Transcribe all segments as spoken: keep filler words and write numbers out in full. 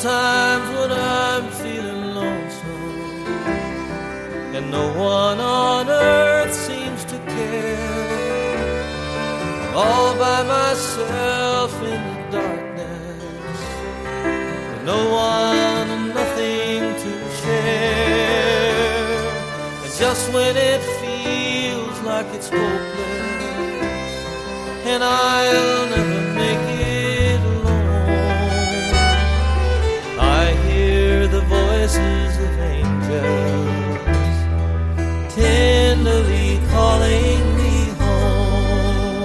Sometimes when I'm feeling lonesome and no one on earth seems to care, I'm all by myself in the darkness with no one and nothing to share. And just when it feels like it's hopeless and I'll never make it alone, I hear the voices of angels tenderly calling me home.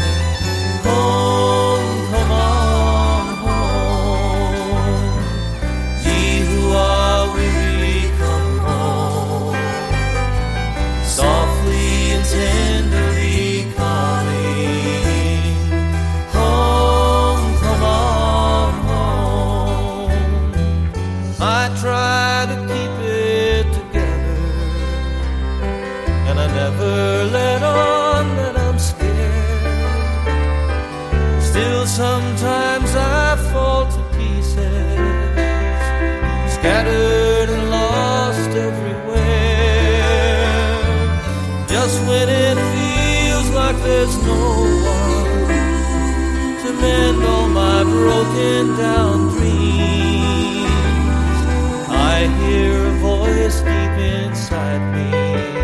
Home, come on home. Ye who are weary, come home. Softly and tenderly calling. Home, come on home. I try to keep it together, and I never let on that I'm scared. Still sometimes I fall to pieces, scattered and lost everywhere. Just when it feels like there's no one to mend all my broken down dreams, I hear a voice deep inside me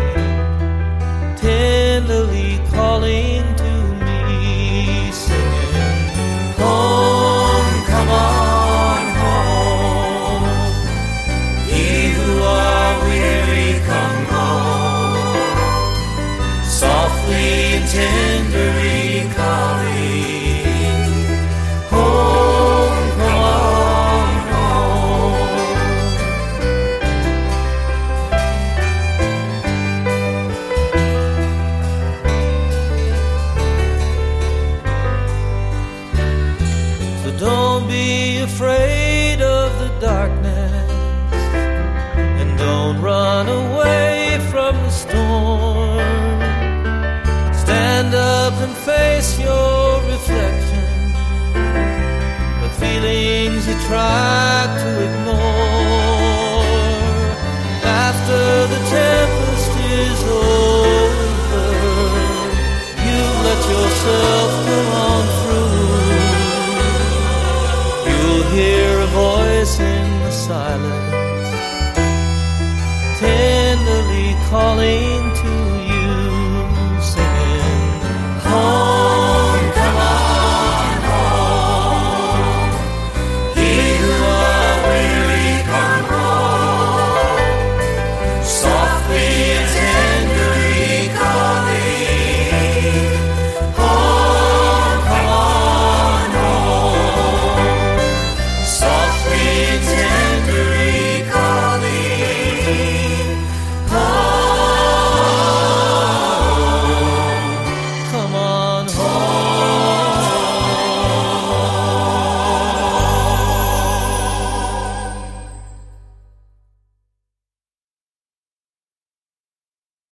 tenderly calling to me, singing, home, come on home. Ye who are weary, come home. Softly and tenderly calling. Home, come on home. So don't be afraid of the darkness, and don't run away from the storm. Stand up and face your reflection, the feelings you tried to ignore. After the tempest is over, you let yourself come on through. You'll hear a voice in the silence tenderly calling to